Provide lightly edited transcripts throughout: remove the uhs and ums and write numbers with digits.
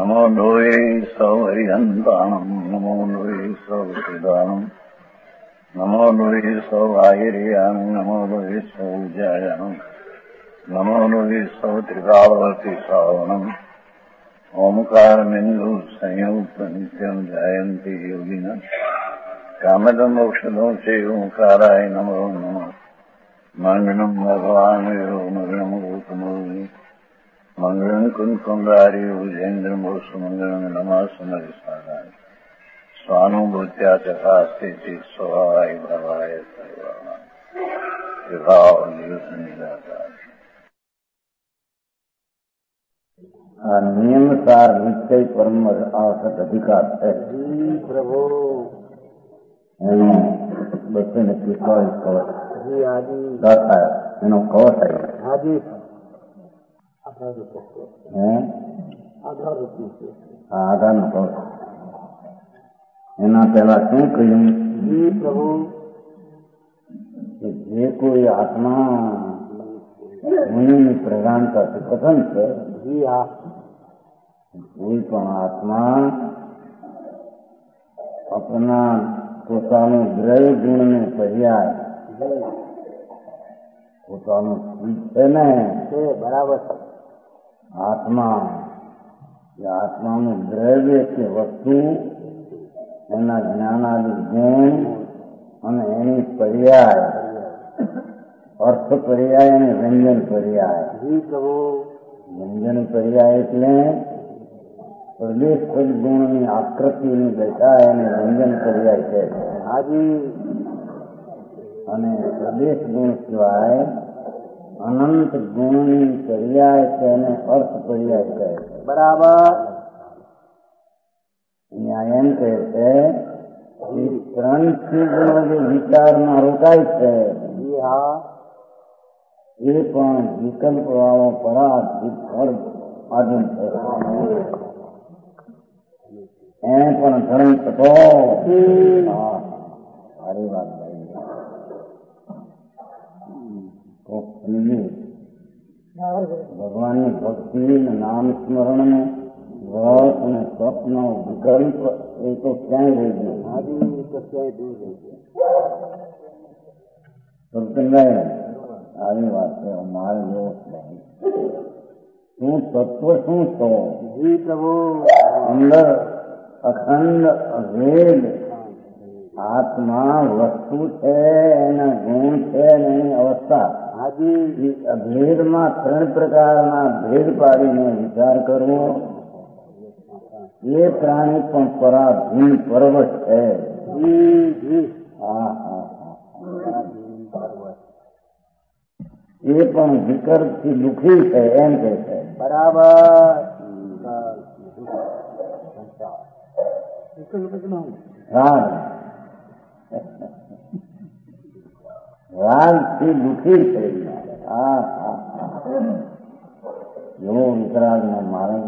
नमो लोये सौहरिहन्ताणम् नमो लोये सौहृदानम् नमो लोये सौभागिर्याम् नमो लोये सौजायाम् नमो लोये सौत्रिकालवती सावनम् ओंकारमिन्दु संयुक्त नित्यम् जायन्ति योगिनः कामदम् मोक्षदम् च ओंकाराय नमो नमः मङ्गलम् भगवान् यो मङ्गलम् गौतमोऽग्नि मङ्गलम् कुन्कुण्डारि भुजेन्द्रम् सुमङ्गलम् नमः सुमरिसाराय स्वानुभूत्या चकास्ते स्वभावाय भवाय नियमसार निश्चय परम आवश्यक अधिकार है प्रभु बच्चे ने किसको इसको जी आदि है एनो कवच है आदि आधा नो कवच एना पहला क्यों कहूं जी प्रभु जे कोई आत्मा मुनि प्रधानता से कथन है जी हाँ कोई पण आत्मा अपना પોતાનું દ્રવ્ય ગુણને પર્યાય પોતાનું ચીજ છે ને છે બરાબર આત્મા એ આત્માનું દ્રવ્ય કે વસ્તુ એના જ્ઞાનાદિ ગુણ અને એની પર્યાય અર્થ પર્યાય અને વ્યંજન પર્યાય जी प्रभु વ્યંજન પર્યાય એટલે પ્રદેશ ગુણની આકૃતિની દશા એને વ્યંજન પર્યાય છે આજી અને પ્રદેશ ગુણ સિવાય અનંત ગુણની પર્યાય છે અને અર્થ પર્યાય કહે છે બરાબર અહીંયા એમ કહે છે કે ત્રણ ચીજનો જે વિચારમાં રોકાય છે जी हाँ એ પણ વિકલ્પ વાળો પરાધ આધીન છે એને પણ ધર્મ થતો સારી વાત ભગવાનની ભક્તિ નામ સ્મરણ વ્રત અને સ્વપ્ન વિકલ્પ એ તો ક્યાંય રહી ગયું आदि तो क्या दूर है સત્સંગાય આવી વાત છે મારે જેવો શું તત્વ શું છો जी प्रभु અંદર અખંડ અભેદ આત્મા વસ્તુ છે એના ગુણ છે અને એની અવસ્થા आदि એ અભેદમાં ત્રણ પ્રકારના ભેદ પાડીને વિચાર કરવો એ પ્રાણી પણ પરાધીન પર્વત છે जी जी હા એ પણ વિકલ્પથી દુઃખી છે એમ કે છે बराबर રાગથી દુઃખી થઈ એવો વિતરાગને મારે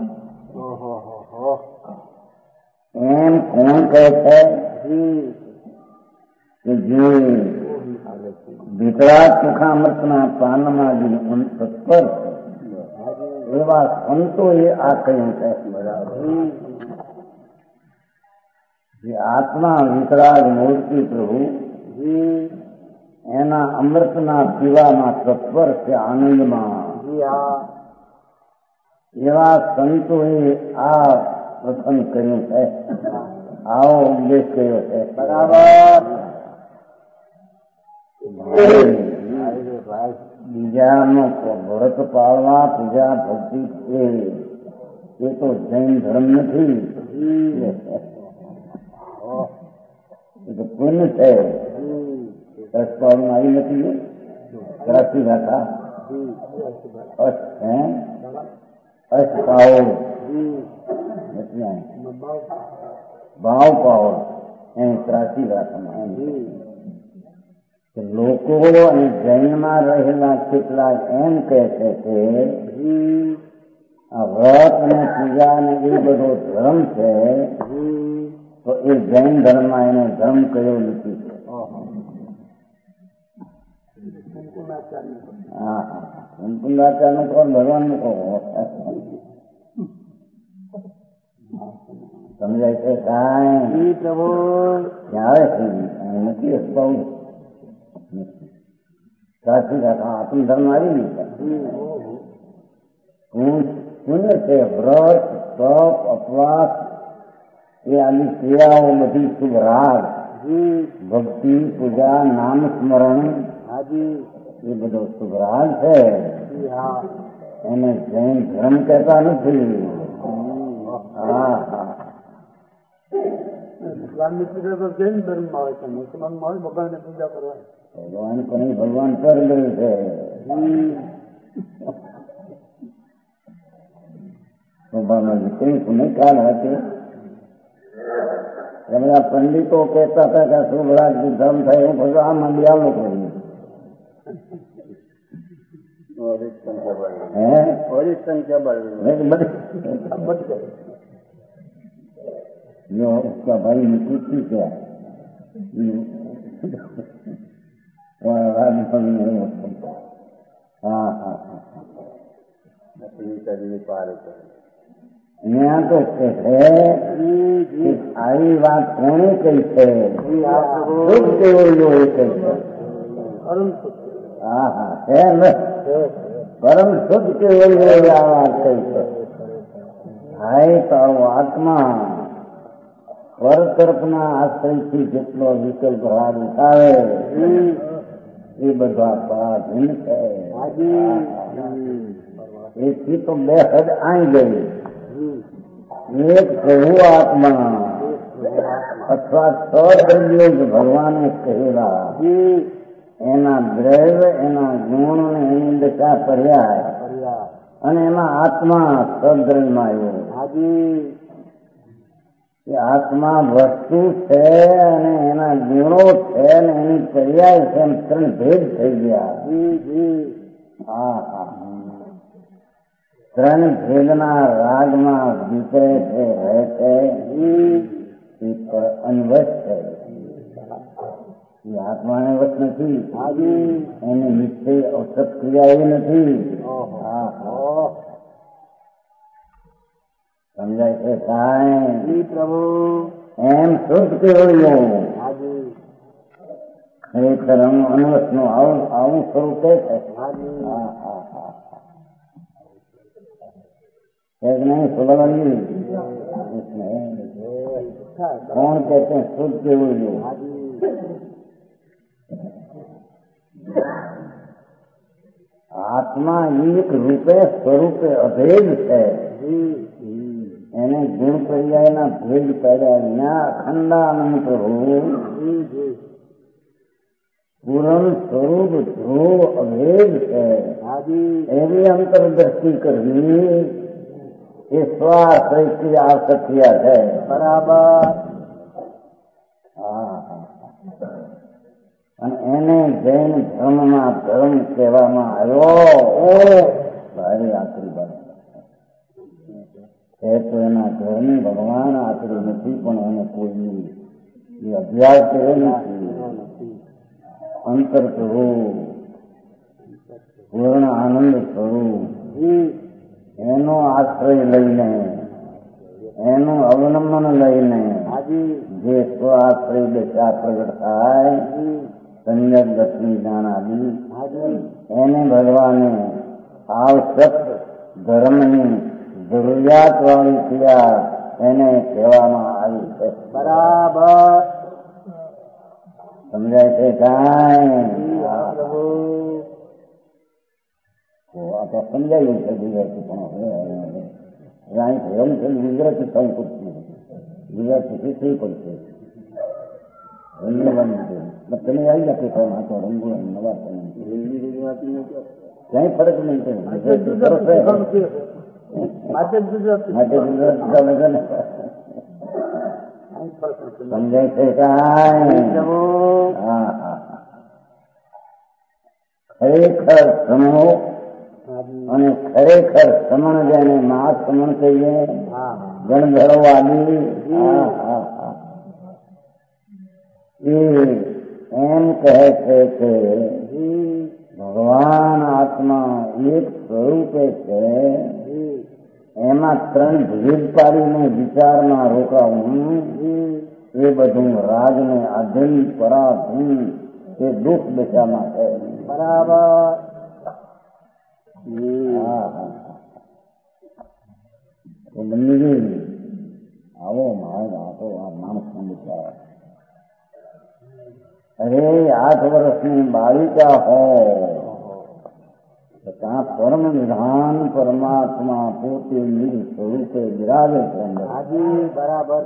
એમ કોણ કહે છે जी કે જે વિતરાગ સુખામૃતના પાનમાં જે તત્પર છે એવા સંતોએ આ કહ્યું છે જે આત્મા વિતરાગ મૂર્તિ પ્રભુ जी એના અમૃતના પીવામાં તત્પર છે આનંદમાં जी हाँ એવા સંતોએ આ કથન કર્યું છે આવો ઉપદેશ કર્યો છે बराबर બીજાનો વ્રત પાળવા પૂજા ભક્તિ છે એ તો જૈન ધર્મ નથી એ તો પુણ્ય છે રસપાળું આવી નથી કરાચી ભાષા અષ્ટ પાવો ભાવ પાવો એમ કરાચી ભાષામાં લોકો અને જૈનમાં રહેલા કેટલાક એમ કહે છે કે આ વ્રત અને પૂજા અને એ બધો ધર્મ છે તો એ જૈન ધર્મમાં એનો ધર્મ કયો નથી હા સંપૂર્ણાચાર નો કહો ભગવાન નો કહો સમજાય છે કાંઈ? જી પ્રભુ. આવે છે નથી બહુ સાચી રાખા આત્મધર્મ આવી ગયું. પુણ્ય છે વ્રત તપ અપવાસ એ આની ક્રિયાઓ બધી શુભ રાગ ભક્તિ પૂજા નામ સ્મરણ એ બધો શુભ રાગ છે. એને જૈન ધર્મ કહેતા નથી. હા હા ભગવાનની પૂજા તો જૈન ધર્મમાં હોય છે, મુસલમાનમાં હોય ભગવાનની પૂજા કરવાની. ભગવાન પણ ભગવાન પર ગયું છે. નહીં કાલ હતી એમના પંડિતો કહેતા હતા કે શુભ રાગ ધર્મ થાય હું બધું આ મંડી આવું કર્યું. भाई निकुची क्या हाँ हाँ यहाँ तो है आई बात कोने कही है शुभ केवल कही है. हाँ हाँ है न परम शुद्ध केवल आ बात कही है. हाय तो आत्मा પર તરફના આશ્રયથી જેટલો વિકલ્પ રાગ ઉઠાવે એ બધા પરાધીન છે. એથી તો બે હદ આવી ગઈ. એક પ્રભુ આત્મા અથવા સદ્રવ્યો ભગવાને કહેલા એના દ્રવ્ય એના ગુણ ને એની દશા પર્યાય અને એમાં આત્મા સદ્રવ્યમાં આવ્યો. આત્મા વસ્તુ છે અને એના ગુણો છે અને એની પર્યાય છે એમ ત્રણ ભેદ થઈ ગયા. હા હા ત્રણ ભેદના રાગમાં વિતરે છે રહે છે એ અનવશ છે. એ આત્માને વશ નથી. એને નિશ્ચય અવસત ક્રિયા એ નથી. હા હા સમજાય છે કાંઈ? પ્રભુ એમ શુદ્ધ કેવળ્યો ખરેખર અનવશ નું આવું સ્વરૂપ છે. नहीं सुलभ कौन कहते हैं शुद्ध केवल आत्मा एक रूपे स्वरूपे अभेद है. એને ગુણ પર્યાયના ભેદ કર્યા વિના અખંડાનંદ પ્રભુ પૂરણ સ્વરૂપ ધ્રુવ અભેદ છે. એવી અંતરદ્રષ્ટિ કરવી એ સ્વાશ્રય આવશ્યકિયા છે. બરાબર. હા અને એને જૈન ધર્મમાં ધર્મ કહેવામાં આવ્યો. ભારે આખરી બાબત છે તો એના ઘરની ભગવાન આખરી નથી પણ એને કોઈ અભ્યાસ કર્યો નથી. અંતર સ્વરૂપ પૂર્ણ આનંદ સ્વરૂપ એનો આશ્રય લઈને એનું અવલંબન લઈને જે સ્વ આશ્રય દશા પ્રગટ થાય સંયમ દર્શન જ્ઞાન આદિ એને ભગવાને આવશ્યક ધર્મની જરૂરિયાત વાળી ક્રિયા એને કહેવામાં આવી છે. બરાબર સમજાય છે કાંઈ? આ તો સમજાયું છે ગુજરાતી પણ એમ છે ગુજરાતી થવું પડશે. ગુજરાતી શીખવી પડશે. તમે આવી જશે આ તો રંગો નવા ક્યાંય ફરક નહીં છે. સમજાય છે કાંઈ? હા હા ખરેખર સમો અને ખરેખર સમણ જેને મહાસમણ કહીએ ગણધરવાદી એમ કહે છે કે ભગવાન આત્મા એક સ્વરૂપે છે. એમાં 3 ભેદ પાડીને વિચારમાં રોકાવું એ બધું રાજને આધીન પરાધીન એ દુઃખ દશામાં છે. બરાબર. બની ગઈ. આવો માર્ગ આપો આ માણસનો વિચાર. અરે 8 વર્ષની બાળિકા હોય ત્યાં પરમ વિધાન પરમાત્મા પોતે નિજ સ્વરૂપે બિરાજે છે. બરાબર.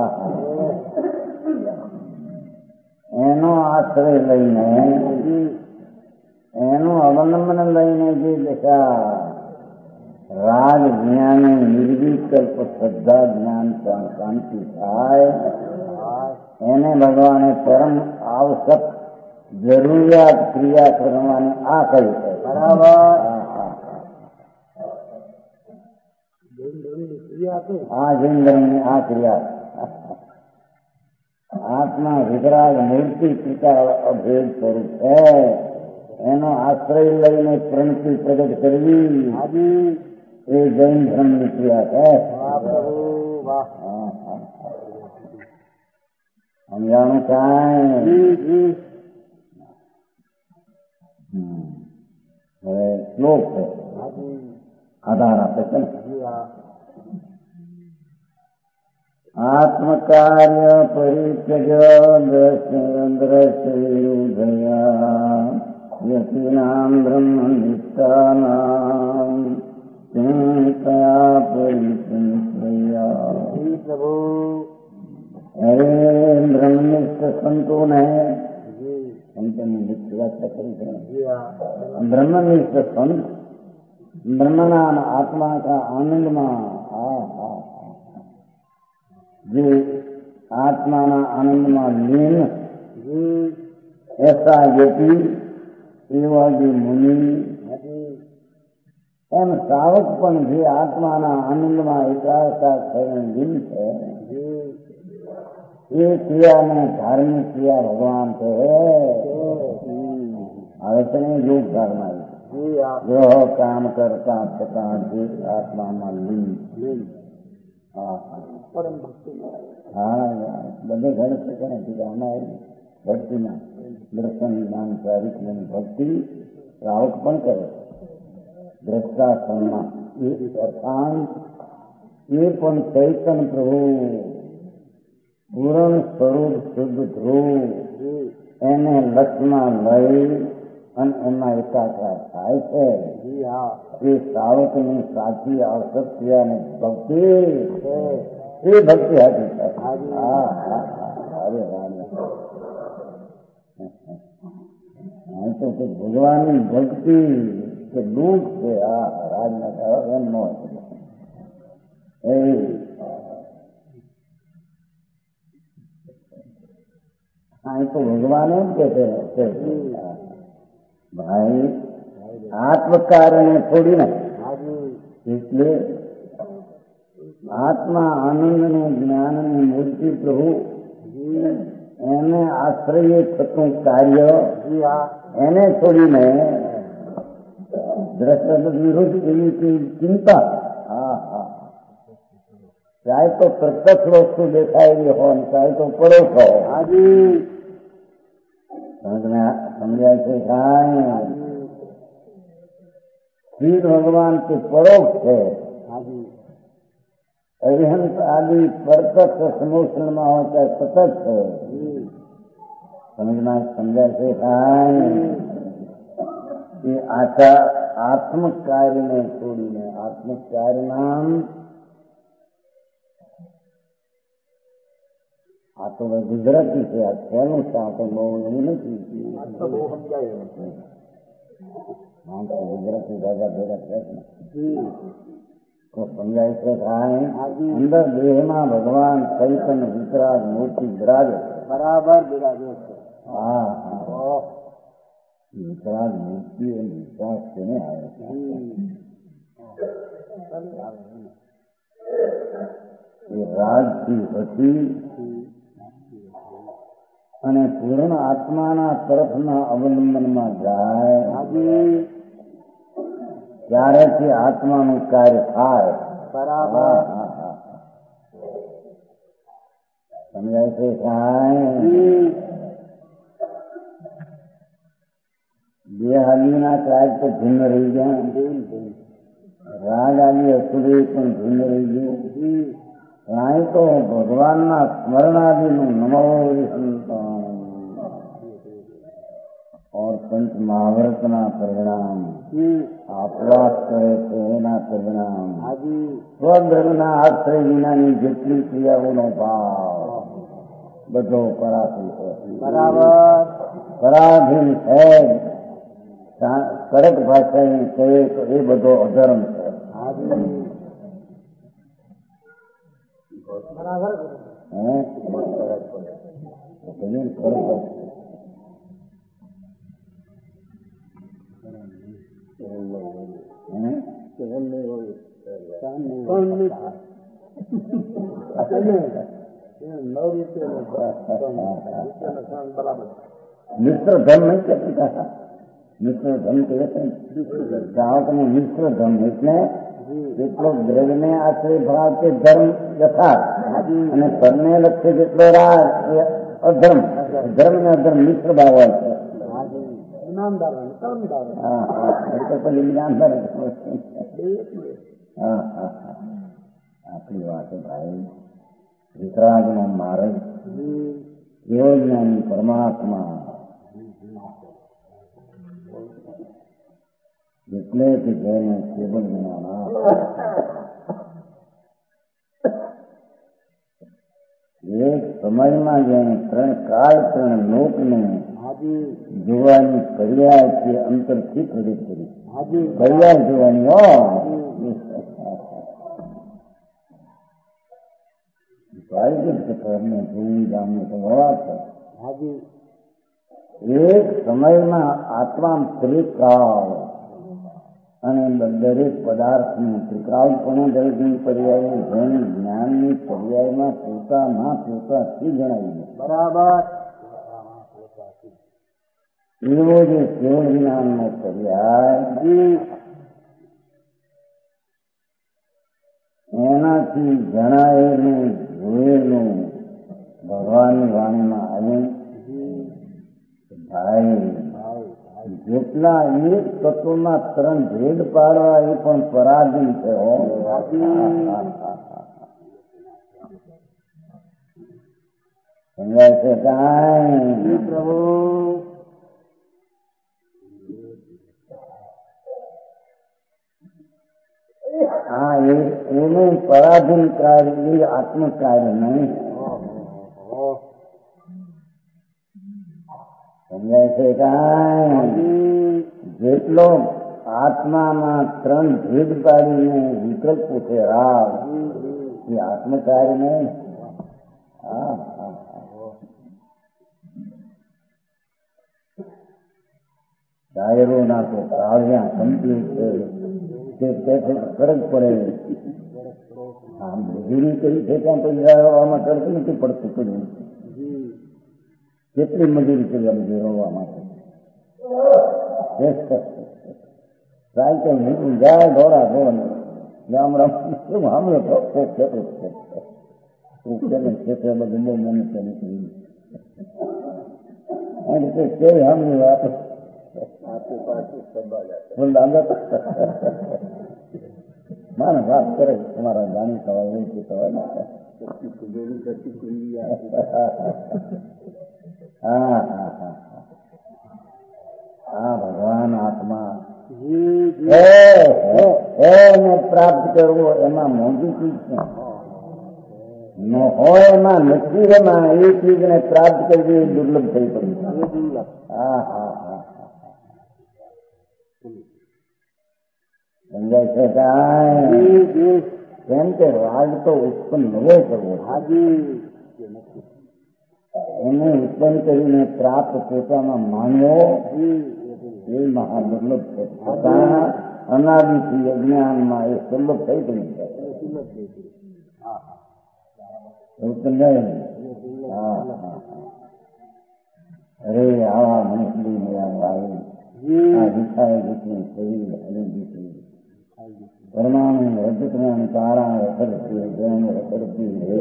એનો આશ્રય લઈને એનું અવલંબન લઈને જે દશા રાગ જ્ઞાને નિર્વિકલ્પ શ્રદ્ધા જ્ઞાન શાંતિ થાય એને ભગવાને પરમ આવશ્યક જરૂરિયાત ક્રિયા કરવાની આ કરી છે. બરાબર. આ જૈન આ ક્રિયા આત્મા વિતરાગ મૂર્તિ પિતા અભેદ સ્વરૂપ છે. એનો આશ્રય લઈને પ્રણતિ પ્રગટ કરવી એ જૈન ધર્મની ક્રિયા છે. સમજાણું કાંઈ? હવે શ્લોક છે આધાર આપે છે ને. આત્મકાર્ય પરિત્યજ દ્રશ્યવિરુધયા યતિનામ બ્રહ્મનિષ્ઠાનામ ચિંતયા પરિસંશ્રયા. અરે બ્રહ્મનિષ્ઠ સંતોને સંતની વ્યાખ્યા કરી છે. ब्रह्मनिष्ठ संत ब्रह्मनाम आत्मा का आनंद जो आत्मा आनंद लीन ऐसा यति एवं जो मुनि एम सावक पण जे आत्मा आनंद में एकाग्रता लीन है ये क्रिया ने धार्मिक क्रिया भगवान से है योग धारणा जो काम करता छता आत्मा में लीन. परम भक्ति. हाँ बड़े घर से करें भक्ति में दर्शन ज्ञान चारित्र भक्ति रावक पण करे દ્રષ્ટાશ્રમમાં એ અર્થાંત એ પણ ચૈતન્ય પ્રભુ પૂર્ણ સ્વરૂપ શુદ્ધ ધ્રુવ એને લક્ષમાં લઈ અને એમાં એકાકાર થાય છે. એ શ્રાવકની સાચી આવશક્તિ અને ભક્તિ એ ભક્તિ હતી. તો ભગવાનની ભક્તિ કે દુઃખ છે આ રાજના એમ ન હોય તો ભગવાન એમ કે છે ભાઈ આત્મકારને છોડીને એટલે આત્મા આનંદને જ્ઞાનની મૂર્તિ પ્રભુ એને આશ્રય થતું કાર્ય એને છોડીને દ્રષ્ટ વિરુદ્ધ એવી ચિંતા ચાહે તો પ્રત્યક્ષ વસ્તુ દેખાયેલી હોય ચાહે તો પડોશ હોય. સમજાય છે કાંઈ? શ્રી ભગવાન તો પરોક્ષ છે. અરિહંત આદિ પ્રત્યક્ષ સમોષણમાં હોય ત્યારે સતત છે. સમજાય છે કાંઈ? એ આખા આત્મકાર્યને છોડીને આત્મકાર્ય નામ આ તો ગુજરાતી છે. આ પહેલું છે. આ તો બહુ એવું નથી. ગુજરાતી દાદા ભેગા પ્રશ્ન તો સમજાય છે કાંઈ? અંદર દેહમાં ભગવાન ચૈતન્ય વિતરાગ મૂર્તિ બિરાજે. બરાબર બિરાજે છે. હા વિતરાગ મૂર્તિ અને વિશ્વાસ તેને આવે છે. એ રાજથી હતી અને પૂર્ણ આત્માના તરફના અવલંબનમાં જાય ત્યારેથી આત્માનું કાર્ય થાય. બરાબર સમજાય છે કાંઈ બે આદમીના કાજ તો ભિન્ન રહી ગયા રાગ આદિ અસુરે પણ ભિન્ન રહી ગયું કાંઈ તો ભગવાનના સ્મરણાદિનું નમો સંતાન और पंच महाव्रतना परिणाम अपवास करे तो एना परिणाम स्वधर्मना आश्रय विनाની જેટલી ક્રિયાઓનો ભાવ બધો પરાધીન છે બરાબર પરાધીન છે કડક ભાષાએ કહે તો એ બધો અધર્મ છે બરાબર મિશ્ર ધમ નહીં કહેતા મિશ્ર ધમ કહે છે ગ્રાહકને મિશ્ર ધમ એટલે જેટલો દ્રવ્યને આશ્રય ભાવ તે ધર્મ યથાર્થ અને પરને લક્ષ્ય જેટલો રાગ એ અધર્મ ધર્મ ને અધર્મ મિશ્ર ભાવ હોય છે આપણી વાત ભાઈ વિતરાગનો માર્ગ એવો જ્ઞાની પરમાત્મા એટલે કે જેને કેવલ જ્ઞાન એક સમયમાં જેને ત્રણ કાળ ત્રણ લોકને જોવાની પર્યાય છે અંતરથી પ્રેરિત કરી પર્યાય જોવાની જોઈ ગામને તો એક સમયમાં આત્મા ત્રિકાળ અને દરેક પદાર્થનું ત્રિકાળ પણ દરેકની પર્યાય જેને જ્ઞાનની પર્યાયમાં પોતા ના પોતાથી જણાવી બરાબર એવો જે કેવળ જ્ઞાનનો પર્યાય એનાથી જણાયેલું જોયેલું ભગવાનની વાણીમાં આવે ભાઈ જેટલા એક તત્વમાં ત્રણ ભેદ પાડવા એ પણ પરાધીન છે સમજાય છે કાંઈ પ્રભુ હા એનું પરાધીન કાર્ય એ આત્મકાર્ય નહીં સમજાય છે કાંઈ જેટલો આત્મામાં ત્રણ ભેદ પાડીને વિકલ્પો છે રાગ એ આત્મકાર્ય નહીં ડાયરોના તો કાર્યા કમ્પ્લીટ ફરક પડે આમ મજૂરી કરી છે ત્યાં પૈસા રોવામાં કરતી નથી પડતું પડ્યું કેટલી મજૂરી કરી મજૂરી રોવા માટે ટ્રાય કઈ નીકળી જાય દોડા ધોવાનું રામ રામ શું સાંભળો તો ક્ષેત્ર બધું બહુ મહેનત નીકળી કેવી સાંભળ્યું આપણે માને વાત કરે તમારા જાણી થવાય એવું કહેતા હોય હા ભગવાન આત્મા એને પ્રાપ્ત કરવો એમાં મોંઘી ચીજ છે ન હોય એમાં નથી એમાં એ ચીજને પ્રાપ્ત કરવી એ દુર્લભ થઈ પડી સમજાય છે કાંઈ કેમ કે રાગ તો ઉત્પન્ન નવો કરવો એને ઉત્પન્ન કરીને પ્રાપ્ત પોતામાં માનવો એ મહા દુર્લભ છે પોતાના અનાદિથી અજ્ઞાનમાં એ સુલભ થઈ ગયું છે અરે આવા મનુષ્ય આવી આ વિખાય જીતની શરીર હલી જીતની परमाणु रजत में तारा रखती रखती है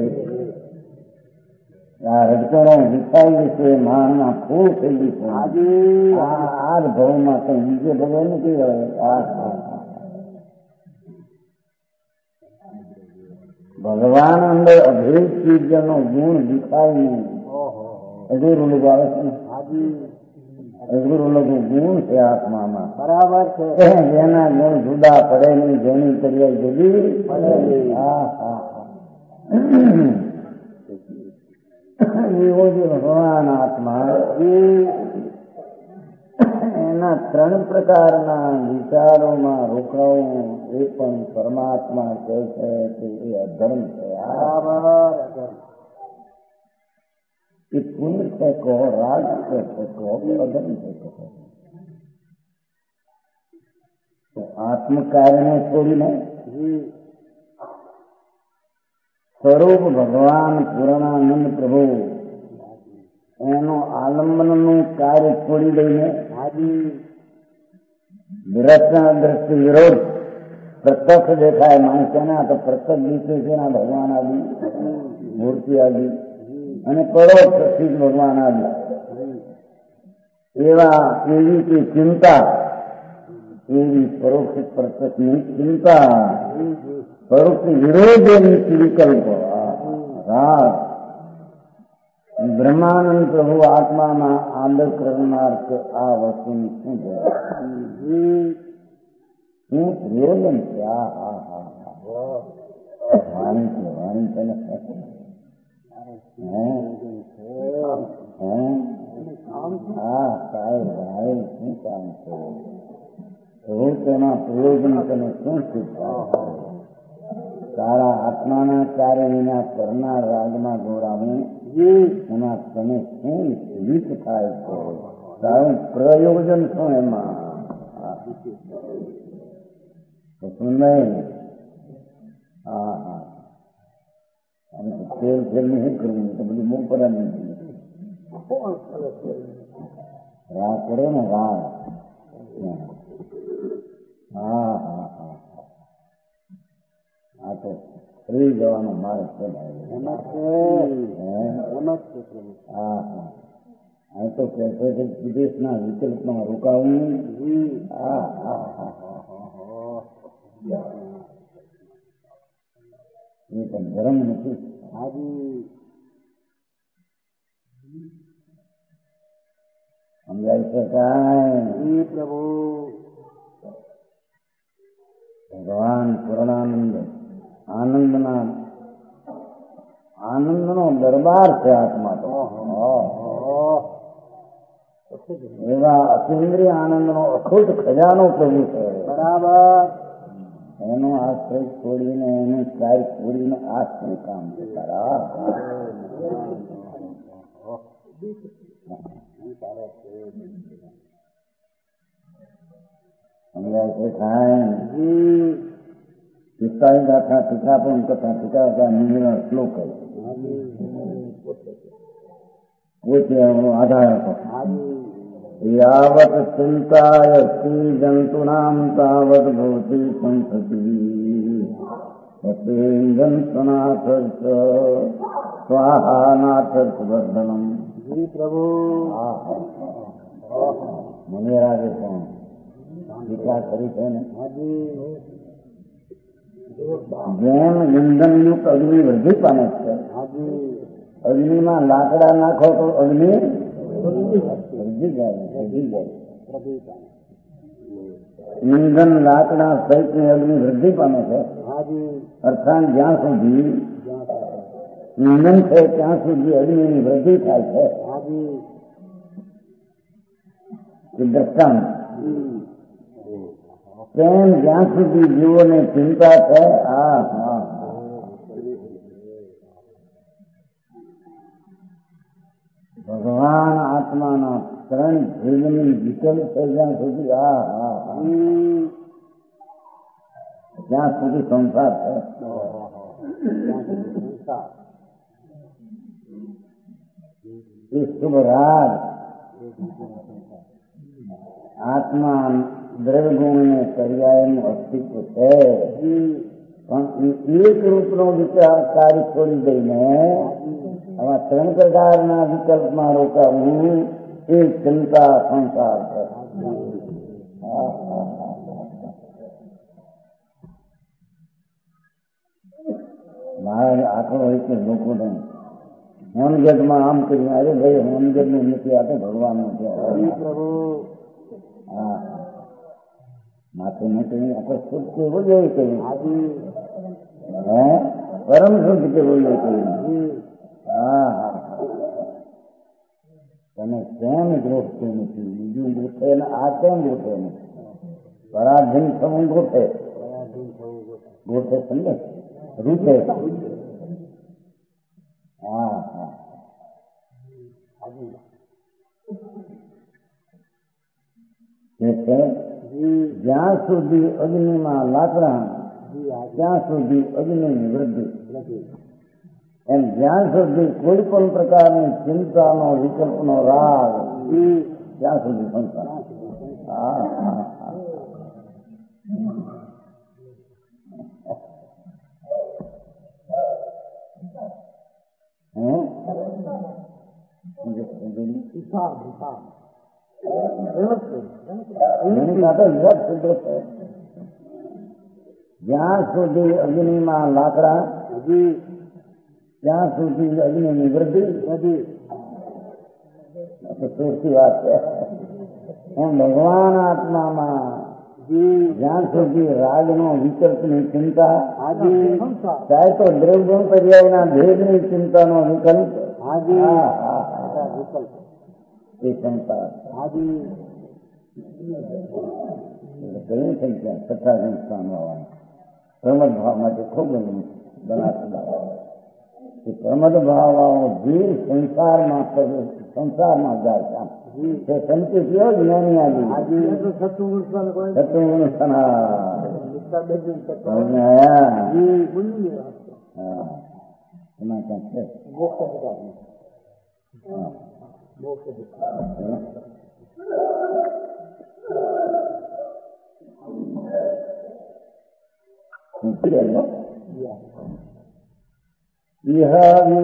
રજકણો વિખાઈ છે માના ફૂલ થઈ ગઈ છે આ જ ભાવમાં કઈ બીજે ભગવાન નથી હવે ભગવાન અંદર અભેદ ચીજનો ગુણ દેખાય નહીં અધૂરું લોકો આવે છે ને અધૂરું લોકો ગુણ છે આત્મામાં બરાબર છે જેના ગુણ જુદા પડે નહીં જેની તરિયા જુદી એવો જે ભગવાન આત્મા એના ત્રણ પ્રકારના વિચારોમાં રોકાવું એ પણ પરમાત્મા કહે છે કે એ અધર્મ છે એ પુણ્ય છે કહો રાગ છે કહો કે અધર્મ છે કહો તો આત્મકાર્યને છોડીને સ્વરૂપ ભગવાન પૂર્ણાનંદ પ્રભુ એનો આલંબનનું કાર્ય છોડી દઈને વિરસના દ્રષ્ટિ વિરોધ પ્રત્યક્ષ દેખાય માણસના તો પ્રત્યક્ષ દિશે છે ના ભગવાન આદિ મૂર્તિ આદિ અને પરોક્ષ ભગવાન આદિ એવી કે ચિંતા એવી પરોક્ષ પ્રત્યક્ષની ચિંતા પરોક્ષ વિરોધની વિકલ્પ રાગ બ્રહ્માનંદ પ્રભુ આત્મામાં આદર કરનાર આ વસ્તુની શું શું પ્રયોજન છે વાણી છે વાણી છે ને સાહેબ ભાઈ શું કામ છે પ્રભુ તેના પ્રયોજન તને શું શીખવા તારા આત્માના કાર્ય વિના કરનાર રાગમાં ગોળામાં એમાં તમે શું વિત થાય છે તારું પ્રયોજન શું એમાં નહીં તેલ ફેલ નહીં કરવું તો બધું બહુ પર રાહ કરે ને રાહ આ તો ફરી જવાનો માર્ગ છે આ તો વિદેશના વિકલ્પમાં રોકાવું એ પણ ધર્મ નથી સમજાય શકાય પ્રભુ ભગવાન પૂર્ણાનંદ આનંદનો દરબાર છે આત્મા તો એવા અતિન્દ્રિય આનંદનો અખૂટ ખજાનો પ્રભુ છે બરાબર એનો આશ્રય છોડીને એનું કાર્ય છોડીને આ શું કામ છે તારા સમજાય છે થાય પિસ્તાળીસ ગાથા ટીકા પણ કથા ટીકા હતા નિર્ણય શ્લોક પોતે આધાર હતો યાવત ચિંતાય સ્ત્રી જંતુનામ તાવત ભવતી સંસતિ જંતુનાથ સ્વાહાનાથ વર્ધનમ પ્રભુ મુનિરાજે પણ ટીકા કરી છે ને જેમ ઇંધનયુક્ત અગ્નિ વૃદ્ધિ પામે છે અગ્નિમાં લાકડા નાખો તો અગ્નિ વૃદ્ધિ જાય ઇંધન લાકડા સહિતની અગ્નિ વૃદ્ધિ પામે છે અર્થાત જ્યાં સુધી ઇંધન છે ત્યાં સુધી અગ્નિની વૃદ્ધિ થાય છે દ્રષ્ટાંત તેમ જ્યાં સુધી જીવોને ચિંતા છે ભગવાન આત્માના ત્રણ ભેદની વિકલ્પ છે જ્યાં સુધી ત્યાં સુધી સંસાર છે એ શુભ રાગ આત્મા દ્રવ્ય ગુણને પર્યાયનું અસ્તિત્વ છે, પણ એક રૂપનો વિચાર કાર્ય છોડી દઈને આવા 3 પ્રકારના વિકલ્પમાં રોકાવું એ ચિંતા સંસાર છે. મારા આખો હોય કે લોકોને હોનગઢમાં આમ કરીને અરે ભાઈ હોનગઢનું નથી, આ તો ભગવાનનું છે. હા, માથે નથી આપણે શુદ્ધ કેવું જોઈએ કહ્યું, હે પરમ શુદ્ધ કેવું જોઈએ કહ્યું. હા હા, તમે કેમ ગોઠતે નથી, બીજું ગોઠે ને આ કેમ ગોઠે નથી? પરાધીન થવું ગોઠે, ગોઠે સમજે રૂઠે. હા હા, જ્યાં સુધી અગ્નિમાં લાકડા ત્યાં સુધી અગ્નિની વૃદ્ધિ, એમ જ્યાં સુધી કોઈ પણ પ્રકારની ચિંતાનો વિકલ્પનો રાગ ત્યાં સુધી સંસાર. હા હા હા, જ્યાં સુધી અગ્નિમાં લાકડા ત્યાં સુધી અગ્નિની વૃદ્ધિ. સૌથી વાત છે એમ ભગવાન આત્મામાં જ્યાં સુધી રાગનો વિકલ્પની ચિંતા, ચાહે તો દ્રવ્ય પર્યાયના ભેદની ચિંતાનો વિકલ્પ, એ સંસાર ઘણી સંખ્યા 6 સંસ્થાનો આવવાનું પ્રમદ ભાવ માટે ખૂબ બનાવતા. પ્રમદ ભાવ જે સંસારમાં જાય છે સંતિ કયો જ્ઞાની આવી इह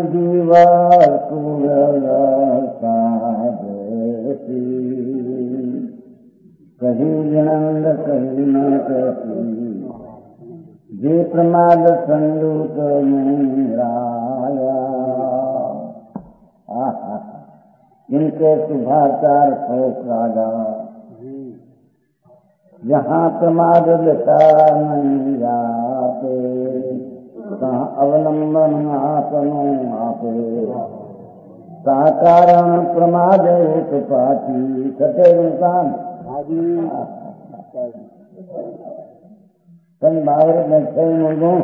विधिवासुरसाधसी कही नंद कही न कहती जे प्रमाद संयुक्त मेराया इनके शुभाचार शोक राजा जहाँ प्रमाद लेता नहीं जाते अवलंबन आपनो आपे साकारण प्रमाद पाती सटे इंसान भावरत में 6 मुर्गों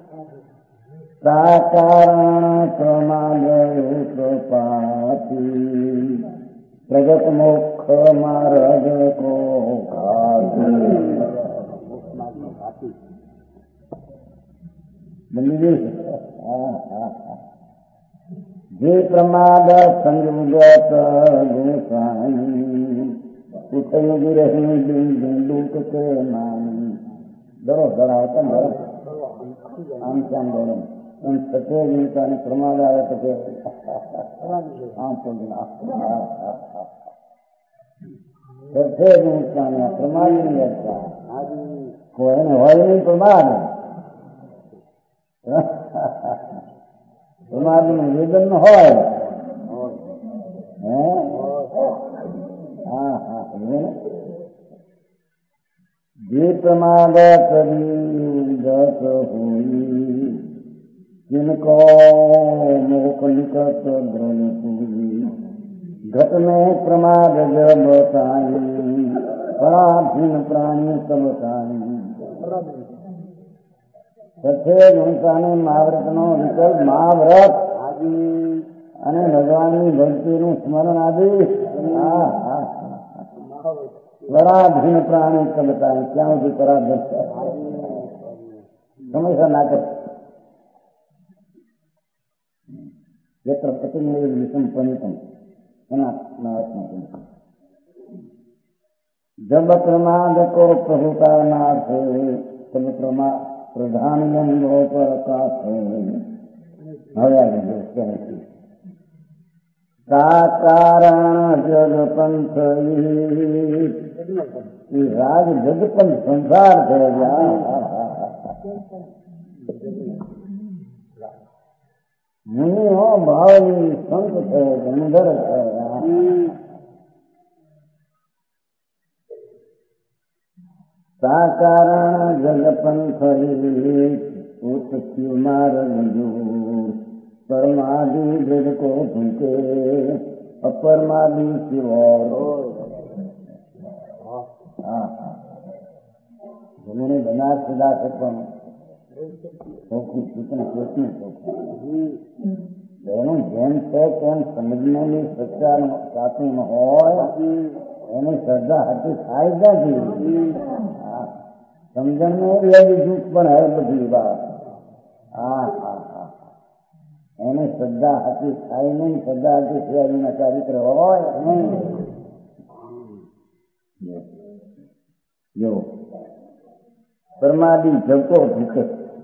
साकारण प्रमाद पाती प्रगत मोक्ष मार्ग को घाती जे प्रमाद संयुगत गोसाई उठयुग रही लूट के मानी डरो डरावता डरो आम श्याम डरो उन सत्य जीविता ने प्रमाद आया तो के सत्य जीविता ने प्रमाद नहीं रहता कोई नहीं प्रमाद પ્રમાદનું વેદન હોય જે પ્રમાદ કરી દસ હોઈ जिनको मोख निकट द्रोण पूरी घट में प्रमाद जब साई पराधीन प्राणी तब साई સફેદ ઊંચાને મહાવ્રતનો વિકલ્પ મહાવ્રત અને ભગવાનની ભક્તિનું સ્મરણ આદિ પરાધીન પ્રાણી કલતા ક્યાં સુધી પરાધીન સમયસર નાટક યત્ર પ્રતિનિધિ વિષમ પનિતમ એના जब प्रमाद को प्रभु का नाथ तब प्रधान गंगो पर काथे साकारण जग पंथ राज जग पंथ संसार थे मुनि हो भावी संत थे गंधर थे साकारण जग पंथ उत्पत्ति मार्ग जो परमादि जग को झुके अपरमादि की ओर उन्होंने बना सदा सकता એનું જેમ છે તેમ સમજવાની સચ્ચા સાચું હોય એની શ્રદ્ધા હતી થાય જ નથી. સમજણમાં એવી જૂથ પણ હે બધી વાત. એને શ્રદ્ધા હતી થાય નહીં, શ્રદ્ધા હતી સિવાયના ચારિત્ર હોય નહીં. જો પરમાદી જગતો ભૂખે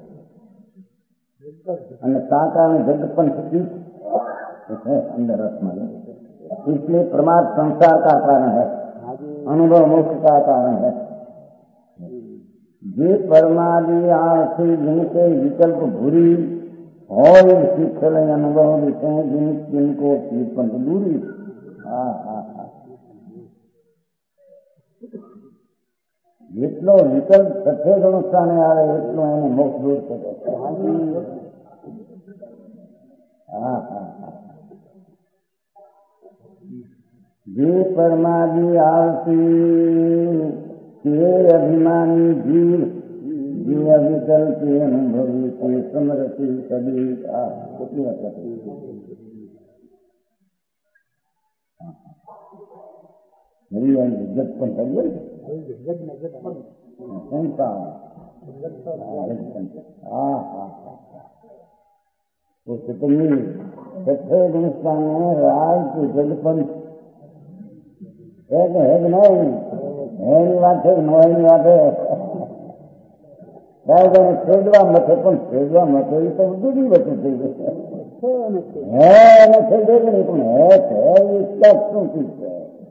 અને साकारण जग पंथ की अंदर रसमान, इसलिए प्रमाद संसार का कारण है, अनुभव मोक्ष का कारण है. जे परमादी आर्थी जिनके विकल्प भूरी और शिक्षण अनुभव विषय जिनको पंथ दूरी. જેટલો વિકલ્પ સફેદ અનુષ્ઠાને આવે એટલો એને મોક્ષ દૂર થતો. જે પરમાદી આવતી તે અભિમાની જીવ જે અવિકલ્પી અનુભવી તે સમરતી કદી કેટલી વખત જગત પણ થઈ ગયું संसार. सफेद अनुष्ठान में राज की जगपंथ है नहीं बात है नोनी बात है. छेदवा मथे पण छेदवा मथे तो दूरी वस्तु થઈ ગઈ है छेदे नहीं पण है इसका શું ચીજ છે.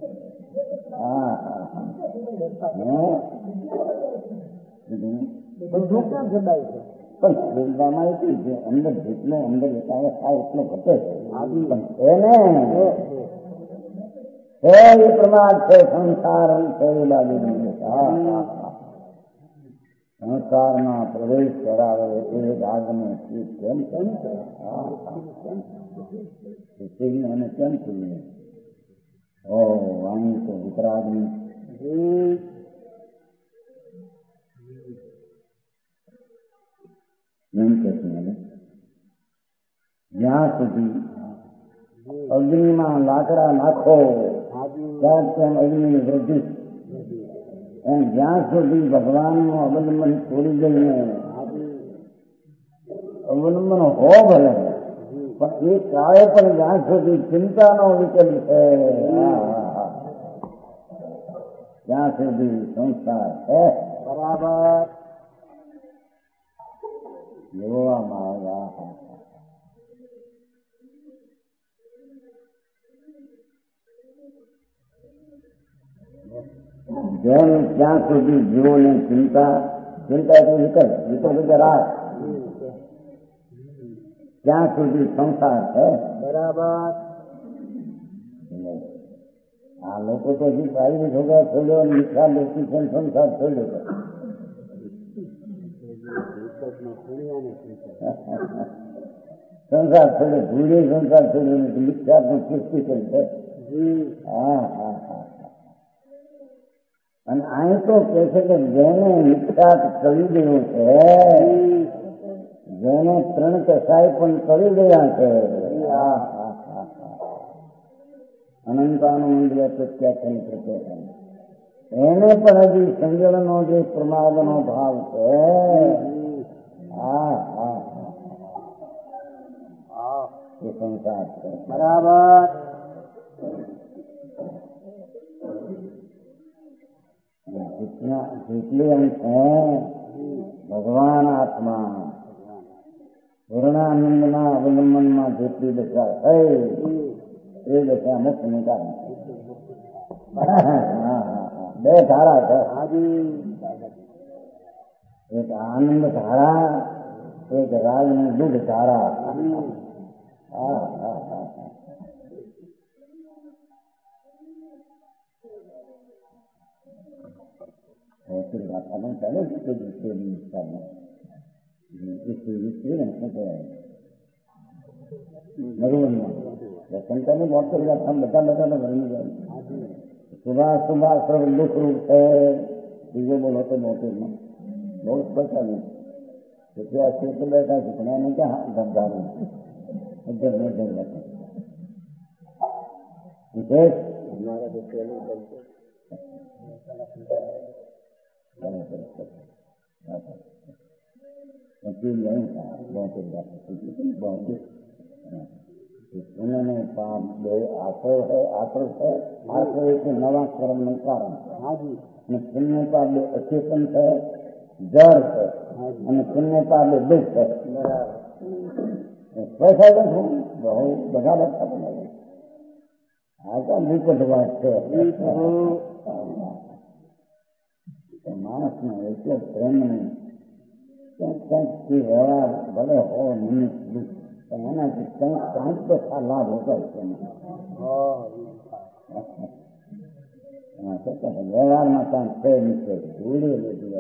પણ શ્રદ્ધામાં એટલી છે અંદર જેટલો અંદર થાય એટલો ઘટે છે. એને એ પ્રમાદ છે સંસાર છે એ બાજુ સંસારમાં પ્રવેશ કરાવે એ ભાગને કેમ કેમ અને કેમ થયું. વાણી તો વિતરાગની એમ કે જ્યાં સુધી અગ્નિમાં લાકડા નાખો ત્યાં તેમ અગ્નિની વૃદ્ધિ. એમ જ્યાં સુધી ભગવાનનું અવલંબન છોડી દઈને અવલંબન હો ભલે પણ એ કાળે પણ જ્યાં સુધી ચિંતાનો વિકલ્પ છે ત્યાં સુધી સંસાર છે. બરાબર જોવામાં આવ્યા. જેમ ત્યાં સુધી જીવોને ચિંતા એટલે વિકલ્પ એટલે રાત ત્યાં સુધી સંસાર છે. બરાબર. આ લોકો તો હજી પ્રાઇવેટ છોકરા છોડ્યો અને મીઠા લેતી છે સંસાર છોડ્યો. સંસાર છોડે ભૂલે સંસાર છોડ્યો નથી મિથ્યાત્મક પુસ્તિકલ છે. અને અહીં તો કે છે કે જેને મિથ્યાત કરી દેવું છે, જેને ત્રણ કસાય પણ કરી ગયા છે, અનંતાનુમંદ પ્રત્યાખ્યાન પ્રત્યાખ્યાન એને પણ હજી સંજળનો જે પ્રમાદનો ભાવ છે એ સંસાર છે. બરાબર. જેટલી અંશ હે ભગવાન આત્મા પૂર્ણાનંદના અવલંબનમાં જેટલી દશા થઈ એ દશા મુક્તનું કારણ બે ધારા છે. એક આનંદ ધારા, એક રાજની દુઃખ ધારા. શંકરની મોત કરી બધા ભરી જાય. સુભાષ સુભાષ દુઃખ રૂપ છે. બીજો બોલો તો મોટું બહુ સ્પષ્ટ નહીં. તેથી આ ક્ષેત્ર બેઠા છે પણ એને ક્યાં ધબધારું વિશેષ उन्होंने पाप दे आश्रय है, आश्रय है, आश्रय के नवा कर्म में कारण पुण्य पाप अचेतन है, जड़ है, पुण्य पाप दुख है. पैसा देखो बहु बड़ा लगता बने आजा विकट बात है. मानस ने एक प्रेम में की व्यवहार भले हो निमित्त दुख એનાથી કંઈક તો લાભ હોતો વ્યવહારમાં કાંઈક છે નીચે ભૂલી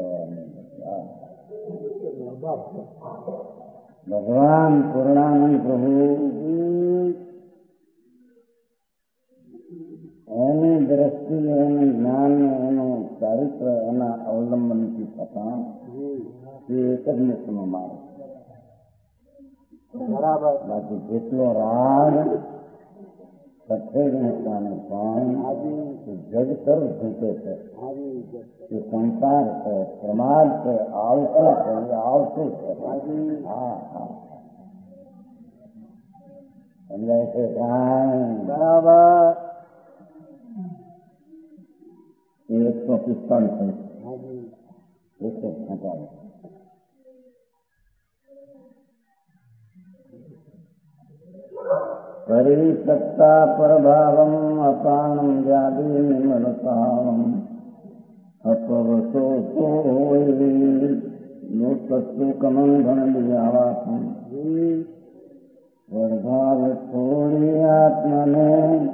ભગવાન પૂર્ણાનંદ પ્રભુ એની દ્રષ્ટિ એનું જ્ઞાન એનું ચારિત્ર એના અવલંબનથી થતા એ એક જ મુક્તમાં મારે. બરાબર. બાકી જેટલો રાગ સફેદને કારણે પણ જગ તરફ ઝૂકે છે. એ સંસાર છે, પ્રમાદ છે, આવતું છે, આવતું છે. હા હા સમજાય છે. બરાબર. 145 145 परिसत्ता परभावम् अपानम् व्याधि निमलताम् अपवसो लोकस्तु कमंधन दियावापम् वर्भाव छोड़ी आत्मने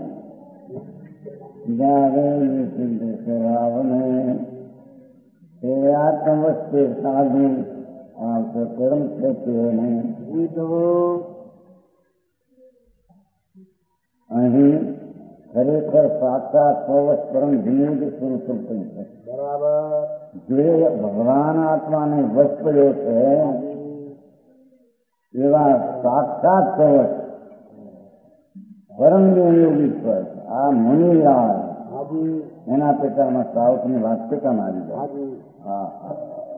जागे सिद्ध स्वभावने हे आत्मवस्ते साधु आप कर्म करते हैं. અહીં ખરેખર સાક્ષાત સ્વવત પરમ વિનોદ સ્વરૂપ છે. બરાબર. જે ભગવાન આત્માને વશ પડ્યો છે એવા સાક્ષાત સ્વવત પરમ યોગીશ્વર આ મુનિરાજ એના પેટામાં સાઉથની વાત પેટામાં આવી જાય. હા હા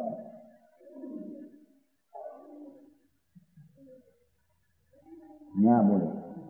ત્યાં બોલે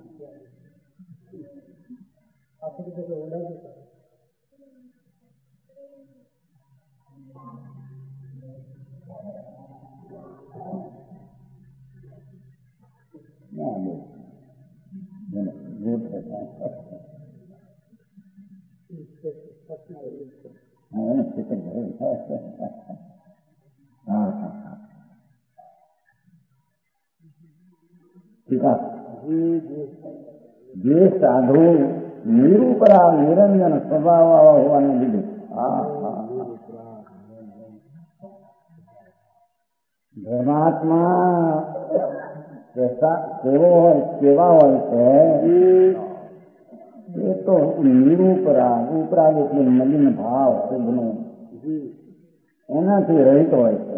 જે સાધુ નિરૂપરા નિરંજન સ્વભાવ હોવાને લીધે ધર્માત્મા કેવા હોય છે એ તો નિરૂપરાગ ઉપરાગ એટલે મલિન ભાવ શુભનો એનાથી રહિત હોય છે.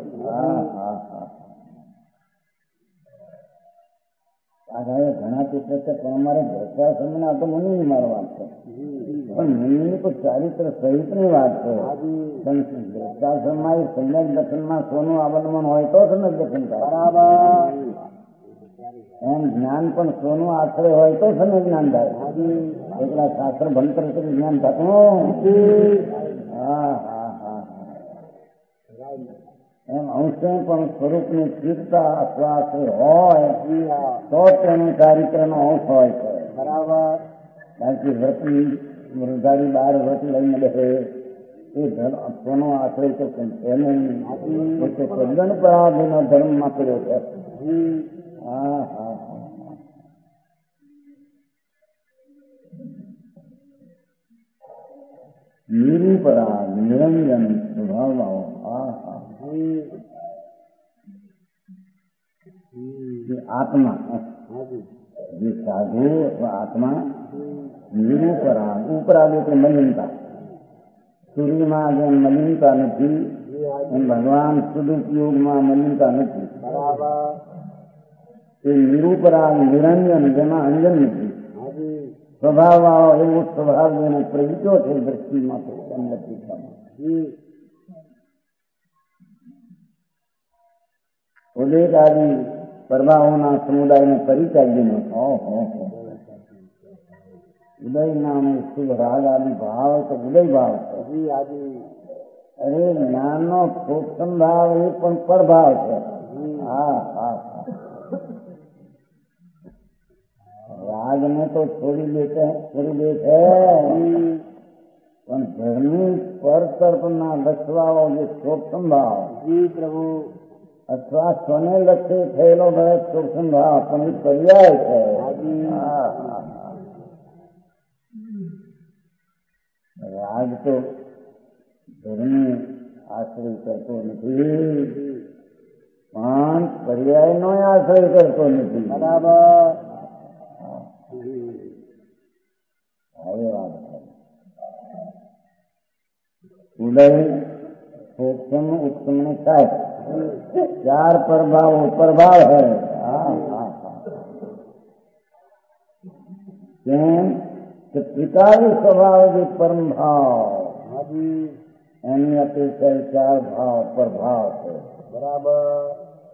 ઘણા પુસ્તક છે પણ અમારે ભ્રષ્ટાશ્રમ આ તો મુનિની મારવા છે પણ મુનિની તો ચારિત્ર સહિતની વાત છે. ભ્રષ્ટાશ્રમમાં એ સમ્યક દર્શનમાં સોનું આવલંબન હોય તો સમ્યક દર્શન થાય. બરાબર. એમ જ્ઞાન પણ સોનું આશ્રય હોય તો સમ્યક જ્ઞાન થાય. એકલા શાસ્ત્ર ભણતર જ્ઞાન થતું. હા હા હા એમ અંશે પણ સ્વરૂપની સ્થિરતા અથવા હોય તો તેનું ચારિત્રનો અંશ હોય છે. બરાબર. કારણ કે વ્રતની વૃદ્ધારી 12 વ્રત લઈને બેસે એ કોનો આશ્રય તો એને સજ્જન પરાધીનો ધર્મમાં કર્યો છે. હા હા હા. નિરુપરાગ નિરંજન સ્વભાવ. હા હા. આત્મા જે સાધુ અથવા આત્મા નિરુપરાગ. ઉપરાગ એટલે મલિનતા. સૂર્યમાં જેમ મલિનતા નથી એમ ભગવાન સદુપયોગમાં મલિનતા નથી. એ નિરુપરાગ નિરંજન જેમાં અંજન નથી. સ્વભાવ વાળો એવો સ્વભાવ જેને પ્રગટ્યો છે દ્રષ્ટિમાં ઉદય આદિ પ્રભાવોના સમુદાયને પરિત્યાગીને ઉદય નામ શુભ રાગ આદિ ભાવ તો ઉદય ભાવ છે. અરે જ્ઞાનનો સૂક્ષ્મ ભાવ એ પણ પરભાવ છે. હા હા. રાગને તો છોડી દે છે પણ ધર્મી પરતર્પના લક્ષવાળો જે સૂક્ષ્મ ભાવ પ્રભુ અથવા સ્વને લક્ષ્ય થયેલો દરેક સૂક્ષ્મ ભાવ પણ એ પર્યાય છે. રાગ તો ધર્મી આશ્રય કરતો નથી પણ પર્યાયનો આશ્રય કરતો નથી. બરાબર. ઉદય સૂક્ષ્મ ઉત્તમ ને સાહેબ 4 प्रभाव है. કેમ કે ત્રિકારી સ્વભાવ જે પરમ ભાવ એની અપેક્ષા 4 ભાવ પ્રભાવ છે. બરાબર.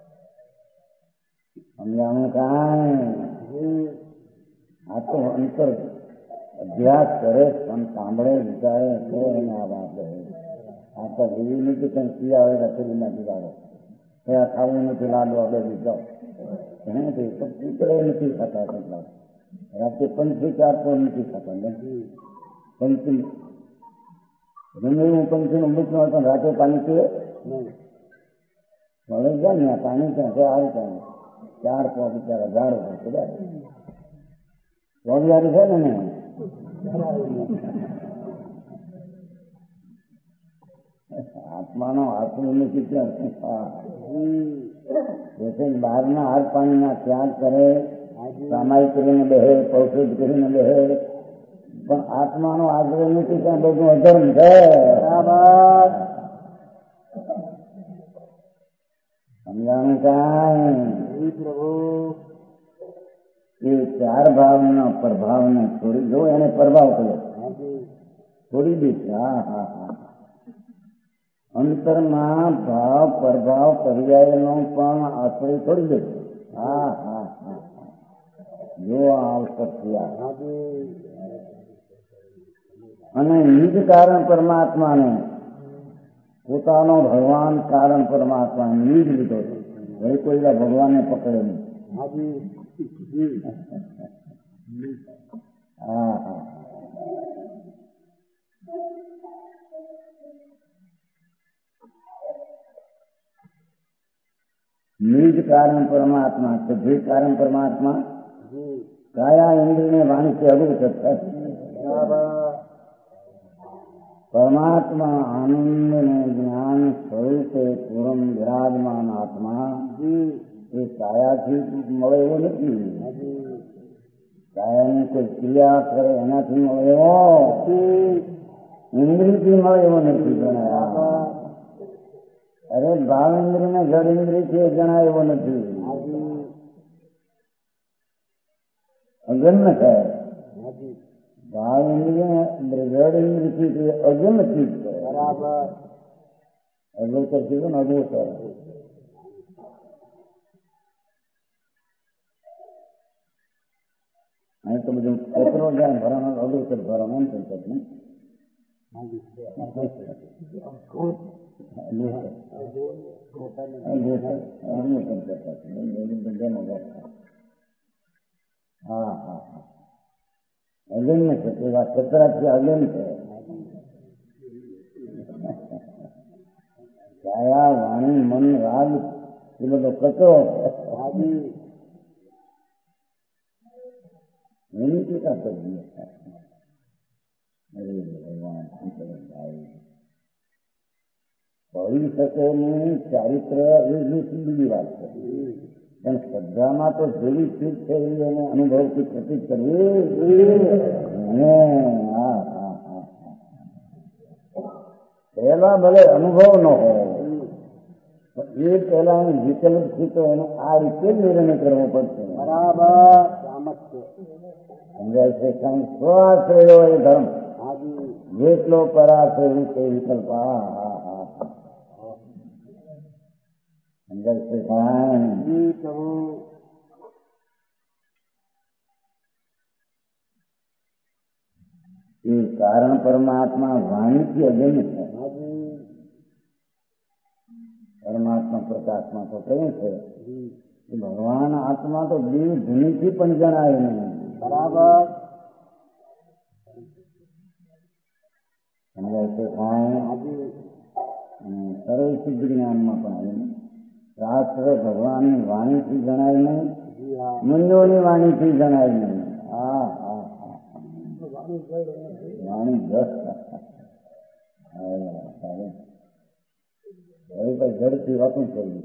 સમજાણું કાંઈ? આ તો અંતર અભ્યાસ કરે પણ સાંભળે વિચારે તો એને આ વાત આ તો એવી નથી કંઈ પીયા હોય રસોઈ નથી લાવો ત્યાં ખાવું નથી લાડો આપણે બીજો નથી તો પૂતળે નથી ખાતા કેટલા રાતે પંછી 4 તો નથી ખાતા નથી પંછી રંગેલું પંછીનું મૃત ન હોય પણ રાતે પાણી પીએ મળે જાય ને પાણી ક્યાં છે આ રીતે 4 તો બિચારા ઝાડ ઉપર કદાચ ચોવિયારી છે ને આત્માનો આત્મની કેટલા બહારના હાથ પાણીના ત્યાગ કરે સામાયિક કરીને બેહે પૌષિક કરીને બેહે પણ આત્માનો આગ્રહ નથી ત્યાં બધું અધર્મ છે. સમજાણું કાંઈ? એ 4 ભાવના પ્રભાવને છોડી દો એને પ્રભાવ કર્યો છોડી દે. હા હા હા. અંતરમાં ભાવ પ્રભાવ પર્યાયનો પણ આશ્રય છોડી દે. હા હા હા. જો આવશ્યક થયા અને નિજ કારણ પરમાત્માને પોતાનો ભગવાન કારણ પરમાત્મા નિજ લીધો છે. હવે કોઈ ભગવાનને પકડે નહીં. હા હા. નિજ કારણ પરમાત્મા તો જે કારણ પરમાત્મા કાયા ઇન્દ્રિયને વાણીથી અગુત છે. પરમાત્મા આનંદ ને જ્ઞાન સ્વરૂપે પૂર્ણ વિરાજમાન આત્મા એ કાયાથી મળે એવો નથી. કાયાની કોઈ ક્રિયા કરે એનાથી મળે એવો ઇન્દ્રિયથી મળે એવો નથી જણાય. અરે ભાવ ઇન્દ્રિય ને જડ ઇન્દ્રિયથી જણાય એવો નથી. અગમ્ય છે. ભાવ ઇન્દ્રિય જડ ઇન્દ્રિયથી અગમ્ય ચીજ છે. અગોચર કીધું ને અગોચર. અહીં તો બધું કચરો જાય ભરવાનો અગોચર ભરવાનો એમ કઈ હા હા હા અગન છે તેવા સતરાથી અગન છે કાયા વાણી મન રાગ એ બધો કચરો એની ટીકા કરી અરે ભગવાન ભળી શકે નહીં ચારિત્ર એ બીજી વાત છે પણ શ્રદ્ધામાં તો જેવી ચીજ છે એને અનુભવથી પ્રતીત કરવી પહેલા ભલે અનુભવ ન હોય એ પહેલા વિચલિત થી તો એને આ રીતે નિર્ણય કરવો પડશે બરાબર સમજાય છે કારણ સ્વાશ્રયો એ ધર્મ જેટલો પરાશ્રય તે વિકલ્પ સમજાય છે એ કારણ પરમાત્મા વાણીથી અગમ્ય છે પરમાત્મા પ્રકાશમાં તો કહ્યું છે ભગવાન આત્મા તો દેવ ધૂનીથી પણ જણાય નહીં બરાબર સમજાય છે સર્વ સિદ્ધ જ્ઞાનમાં પણ આવે શાસ્ત્ર ભગવાનની વાણીથી જણાય નહીં મુનિઓની વાણીથી જણાય નહીં હા હા હા વાણી ઝડપથી વાતું કરવું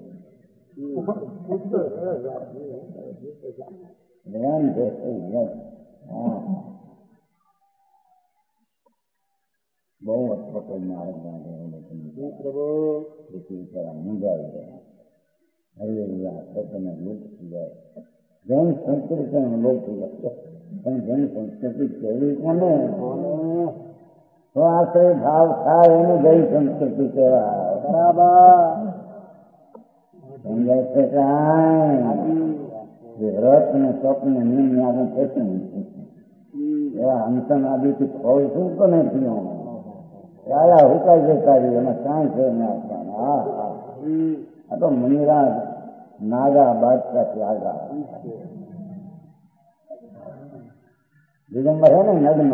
બહુ અટપટો માર્ગ મુંજાવી ગયા હરિયા સત્યને લોક થઈ જાય જૈન સંસ્કૃતિ લોક થઈ જાય પણ જૈન સંસ્કૃતિ કહેવી કોને સ્વાશ્રય ભાવ થાય એને જૈન સંસ્કૃતિ કહેવાય બરાબર સમજાય છે કે વ્રત ને સ્વપ્ન નિયમ આગળ થશે એવા અંતન આદિથી ખોલ શું તો નથી આયા હુકાઈ જતા એમાં કાંઈ છે ના હા હા આ તો મુનિરાજ નાગા બાદશાહ આગા દિગંબર હે ને નગ્ન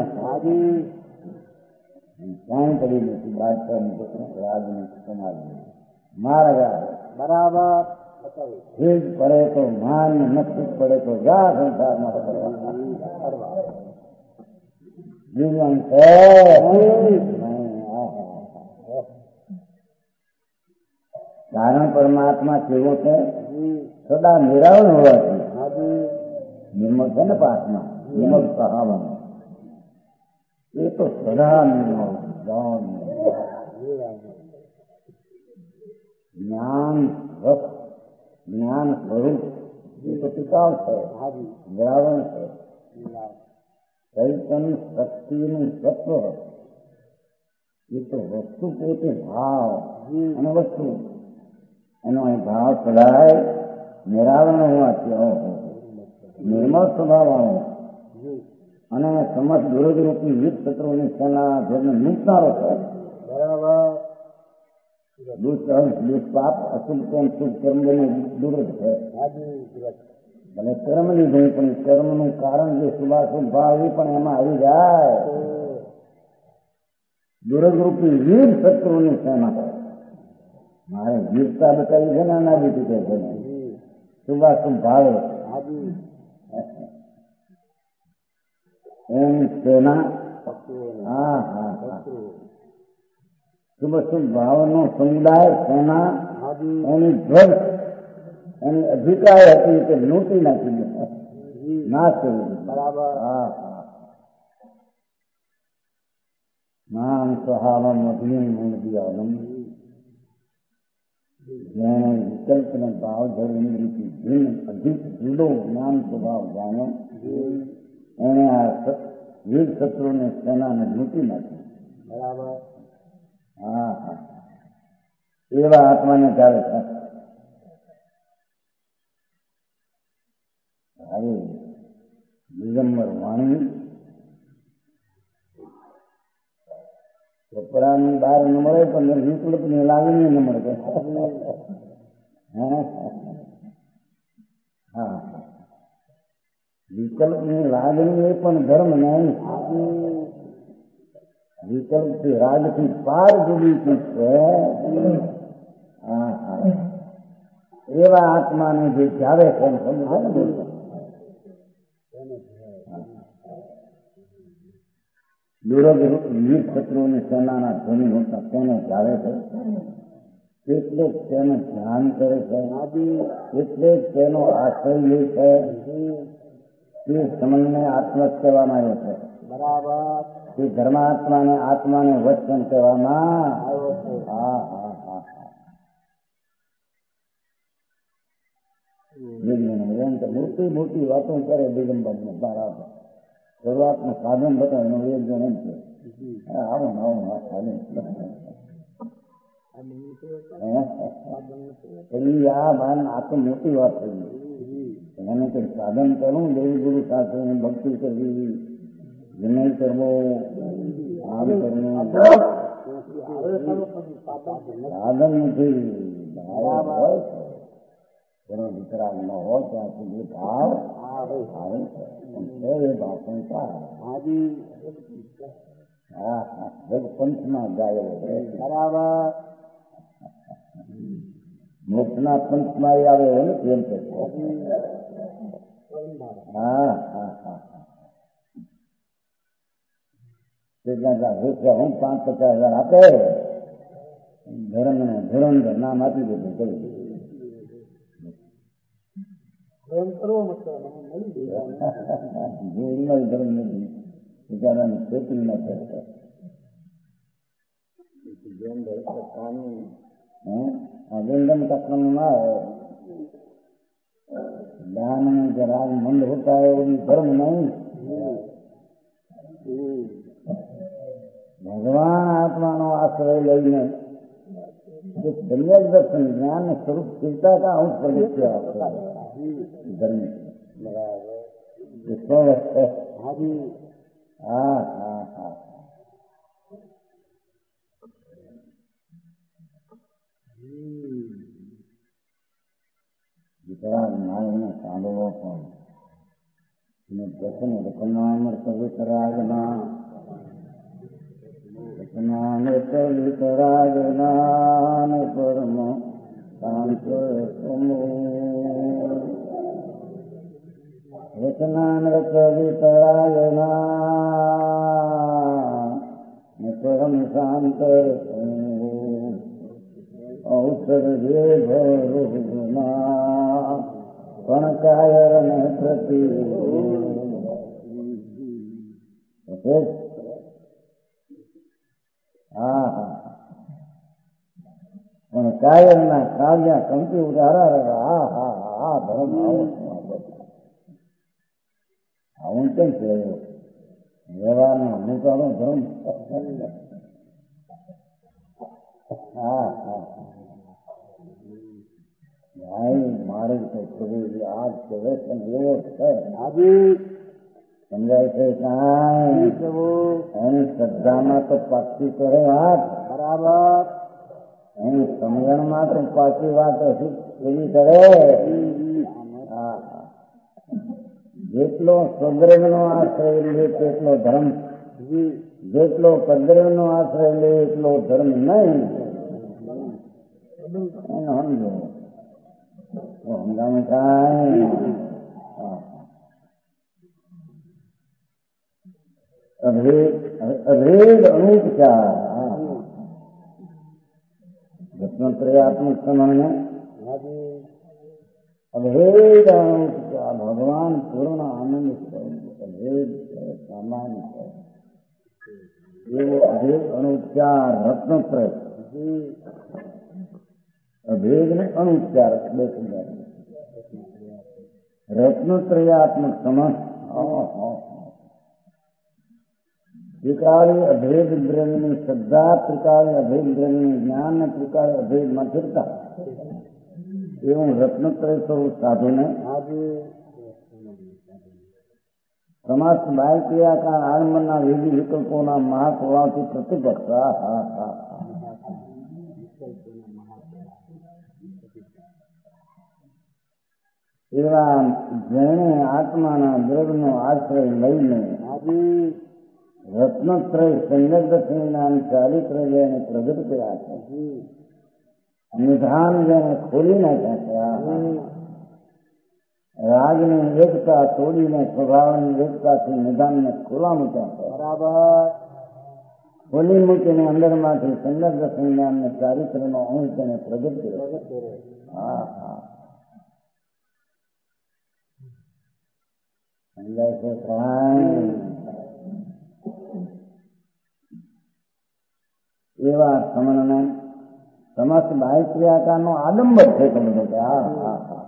કાંઈ પડી નથી બાદશાહ રાજની સમાજ મારા બરાબર ભીડ પડે તો માન નક્કી પડે તો જા સંસારમાં કરવા જીવન છે કારણ પરમાત્મા કેવો છે સદા નિરાવણ હોવાથી નિર્મળ છે ને પાઠમાં નિર્મળ કહાવન એ તો સદા નિર્મળ જ્ઞાન રસ જ્ઞાન સ્વરૂપ એ તો ટીકાવ છે નિરાવરણ છે ચૈતન શક્તિનું તત્વ એ તો વસ્તુ પોતે ભાવ અને વસ્તુ એનો અહીં ભાવ સદાય નિરાવરણ હોવાથી નિર્મળ સ્વભાવ વાળો અને સમસ્ત વિરોધ રૂપી વિવિધ ક્ષેત્રોની સેના જેમને મૂકનારો છે બરાબર દુષ્પાપ અશુભ શુભ કર્મ દૂર જ છે ભલે કર્મ લીધું પણ કર્મનું કારણ જે શુભાશુભ ભાવ એ પણ એમાં આવી જાય દુરદરૂપી વીર શત્રુની સેના મારે વીરતા બતાવી છે ને અનાજી કહે છે શુભાશુભ ભાવે એની સેના હા હા હા શુભ શુભ ભાવનો સમુદાય સેના એની ધ્વજ એની અધિકાર હતી કે લૂંટી નાખી નાશ કરી બરાબર હા હા નામ સહાવમ અભિયમ મૂળદિયાલમ જેણે વિકલ્પને ભાવ ધર્મથી ભિન્ન અધિક જુદો જ્ઞાન સ્વભાવ જાણ્યો એણે આ વીર શત્રુને સેનાને લૂંટી નાખી બરાબર હા હા એવા આત્માને ચાલે છે હવે દિગંબર વાણી કપડાની બહાર ન મળે પણ વિકલ્પની લાગણી ન મળે. હા, વિકલ્પની લાગણી એ પણ ધર્મ નહીં. વિકલ્પથી રાગથી પાર જુદી ચીજ છે. હા હા, એવા આત્માને જે ચાવે છે એમ સમજે ને. વીર શત્રુઓની સેનાના ધ્વનિ હોતા તેને ચાવે છે, એટલે જ તેનું ધ્યાન કરે છે, એટલે જ તેનો આશ્રય લે છે. તે સમયને આત્મજ કહેવામાં આવ્યો છે. બરાબર. તે ધર્માત્માને આત્માને વચન કહેવામાં આવ્યો છે. હા હા હા હા. એમ તો મોટી મોટી વાતો કરે દિગંબર. બરાબર. શરૂઆતનું સાધન બતાવે એનો એક જણ એમ છે, આવું આવું સાધન આ ભાન આ તો મોટી વાત થઈ ગઈ. એને કઈ સાધન કરવું, દેવી ગુરુ સાથે ભક્તિ કરવી, વિનય કરવો, આમ કરવું સાધન નથી. એનો વિતરાગ ન હોય ત્યાં સુધી ભાવ આવે છે. એ ભાષણ હા હા પંચમાં ગાયો છે. બરાબર. મોક્ષના પંચમાં આવે ને એમ કે. હા હા હા. હું 5-50,000 આપે ધરમધર નામ આપી દીધું કરી ધર્મ નથી બિચારાની ખેતી ન કરતા. वृंदन का क्रम ना है, दान में जरा मंद होता है वो भी धर्म नहीं. भगवान आत्मा नो आश्रय लईने सम्यक दर्शन ज्ञान स्वरूप चिंता का अंश प्रकट किया धर्म. हाँ हाँ हाँ. વિતરાગ માયને સાંભળવો પણ દર્શન રચનામૃત વિતરાગના રચનામૃત વિતરાગના પરમ શાંત રચનામૃત વિતરાગના પરમ શાંત ઔષધ જે ભરૂના પણ કાયર ને પ્રતિ હા હા પણ કાયર ના કાવ્યા કંકી ઉધારા હા હા હા ધર્મ આવું કેમ છે વ્યવહારનો અનુસારો ધર્મ. હા હા મારે તો આ વ્યવસ્થા એવો છે સમજાય છે. કાંઈ એની શ્રદ્ધામાં તો પાછી કરે વાત બરાબર, એની સમજણમાં તો પાછી વાત એવી કરે. હા જેટલો સ્વદ્રવનો આશ્રય લે તેટલો ધર્મ, જેટલો પદ્રવનો આશ્રય લે એટલો ધર્મ નહીં. એને સમજો હંગામે કાંઈ અભેદ અનુપચાર રત્નત્રયાત્મક સમયને અભેદ અનુપચાર ભગવાન પૂર્ણ આનંદ અભેદ સામાન્ય એવો અભેદ અનુપચાર રત્નત્રય અભેદ ને અનુપચાર બે રત્નત્રયાત્મક સમય ત્રિકાળી અભેદ દ્રવ્યની શ્રદ્ધા, ત્રિકાળી અભેદ દ્રવ્યની જ્ઞાન, ત્રિકાળી અભેદમાં ચિંતા એવું રત્નત્રય સ્વરૂપ સાધુને समस्त बाह्य क्रिया का आलम्बनના વિવિધ વિકલ્પોના મહાકુળાથી પ્રતિપક્ષ એવા જેણે આત્માના દ્રવ્યનો આશ્રય લઈને રત્નત્રય સંલગ્ન થઈને ચારિત્ર્યને પ્રગટ કર્યા છે, નિધાન જેને ખોલી નાખ્યા છે, રાગની એકતા તોડીને સ્વભાવની એકતાથી નિધાનને ખોલા મૂક્યા છે, બરાબર ખોલી મૂકીને અંદરમાંથી સંલગ્ન સંજ્ઞાનને ચારિત્ર્યનો અંશ તેને પ્રગટ કર્યો. હા હા સમજાય છે. એવા સમનને સમસ્ત બાહ્ય ક્રિયાકારનો આડંબર છે. તમે કહો હા હા હા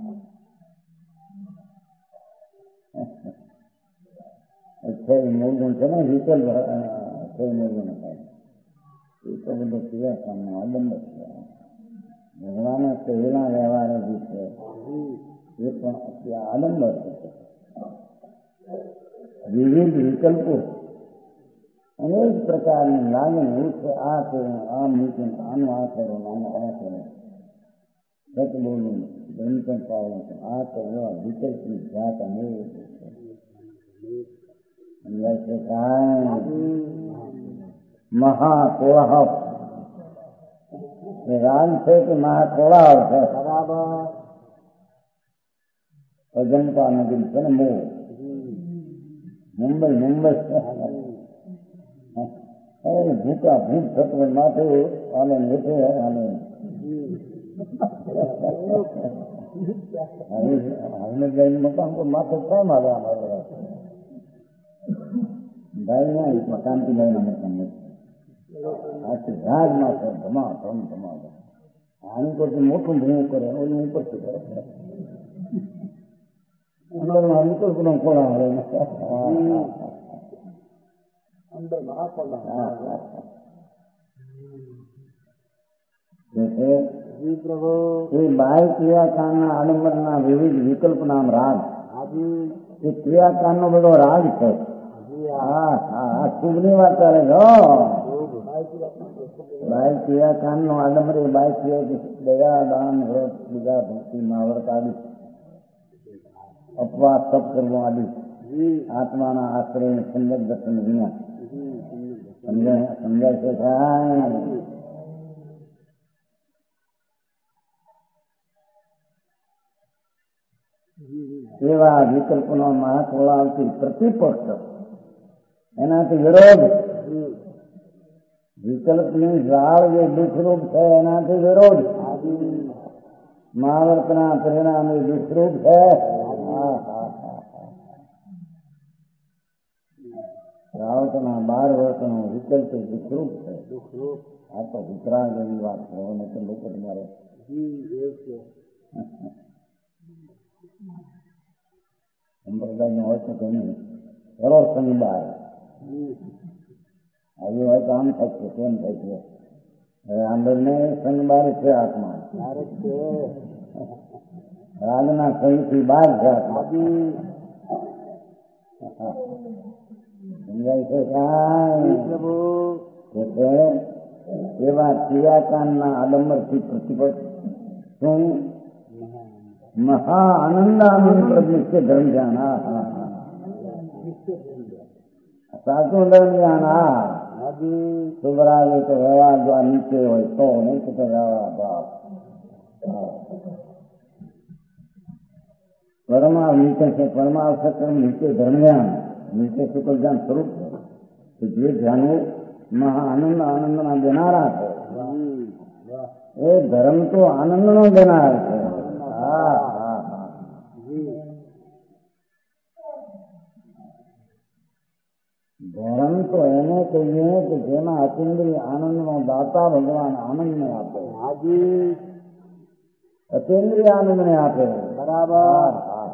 મૂળગુણ છે ને વિકલ મૂળગુણ થાય એ તો બધું ક્રિયાકારનો આડંબર છે. ભગવાને કહેલા વ્યવહાર જે છે એ પણ આડંબર છે. વિવિધ વિકલ્પો અનેક પ્રકારની લાગણી એવું છે. આ કરું, આ મૂકીને આનું આ કરો, આનું આ કરો, સત બોલું, ધન પાવું, આ કરવા વિકલ્પની જાત અનેક સમજાય છે. મહાકોળાહવ રાગ છે કે મહાકોળાહવ છે. બરાબર અજંપા નગરી છે ને મૂળ મુંબઈ ભૂકા ભૂત તત્વ માથે આને લેખે આને હમીરભાઈ મકાન પર માથે કેમ આવે અમારે ભાઈ ના શાંતિભાઈ ના મકાન આખી રાજ માથે ધમાધમ આની કોઈ મોટું ભૂવું કરે ઓલું ઉપરથી કરે અંદરમાં વિકલ્પ ખોલા આવે એ બાહ્ય ક્રિયાકારના આડંબરના વિવિધ વિકલ્પ નામ રાગ એ ક્રિયાકારનો બધો રાગ છે. હા હા શુભની વાત કરે છો. બાહ્ય ક્રિયાકારનો આડંબર એ બાહ્ય ક્રિયા દયા દાન વ્રત બીજા ભક્તિ માવર્ત આદિ અપવાસ તપ કરવો આદિ આત્માના આશ્રય સંગત દર્શન વિના સમજાય છે. એવા વિકલ્પનો મહાકોળાવથી પ્રતિપક્ષ એનાથી વિરોધ વિકલ્પની ઝાડ જે દુઃખરૂપ છે એનાથી વિરોધ મહાવર્તના પરિણામ એ દુઃખરૂપ છે. રાવતના 12 વર્ષનો વિકલ્પ દુઃખરૂપ છે. આ તો વિતરાગ એવી વાત છે. લોકો તમારે સંપ્રદાય હોય તો તેની કરો સંબાર આવી હોય તો આમ થાય છે તેમ થાય છે. હવે આંબરને સંબાર છે આત્મા રાગના સહીથી બહાર છે આત્મા. સમજાય છે. એવા ક્રિયાકારના આડંબરથી પ્રતિપક્ષ શું મહા આનંદાનંદ નિશ્ચય ધર્મ ધ્યાન. સાચું ધર્મ ધ્યાન સુભરાવે તો વ્યવહાર જો નીચે હોય તો નહીં તો વ્યવહાર પરમાવ નીચે છે. પરમાવ સક્રમ નીચે ધર્મ ધ્યાન નીચે શુક્લ ધ્યાન સ્વરૂપ છે. જે ધ્યાનો મહા આનંદના દેનારા છે એ ધર્મ તો આનંદનો દેનાર છે. ધર્મ તો એને કહીએ કે જેમાં અતિન્દ્રિય આનંદનો દાતા ભગવાન આનંદને આપે. અતિન્દ્રિય આનંદને આપે. બરાબર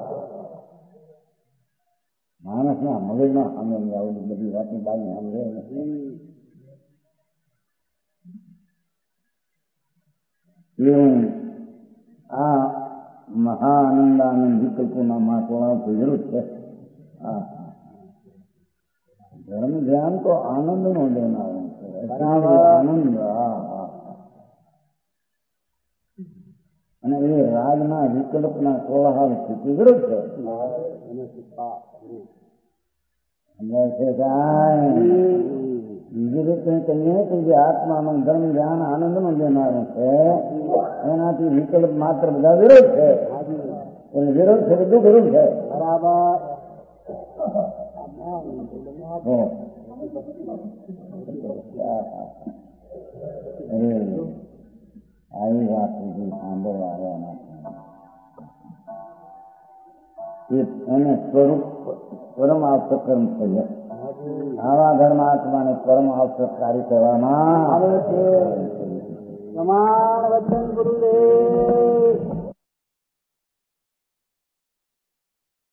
માણસના મગજમાં સામે આવેલી બધી વાતની બાજુ સામે નથી. એવું આ મહા આનંદાનંદ વિકલ્પોના મહાકોળાવ વિરુદ્ધ છે. ધર્મ ધ્યાન તો આનંદ નો દેનારું છે. આનંદ. અને એ રાજના વિકલ્પના કોલાહલ સ્થિતિ વિરુદ્ધ છે. બીજી રીતે કહીએ કે જે આત્માનું ધર્મ ધ્યાન આનંદ નું દેનારું છે એનાથી વિકલ્પ માત્ર બધા વિરોધ છે. એટલે વિરોધ છે બધું વિરુદ્ધ છે. બરાબર. આવી વાત સુધી સાંભળવા આવ્યા નથી એને સ્વરૂપ પરમ આવશ્યક કર્મ છે. આવા ધર્માત્માને પરમ આવશ્યકકારી કહેવામાં આવે છે. પ્રમાણ વચન ગુરુદેવ.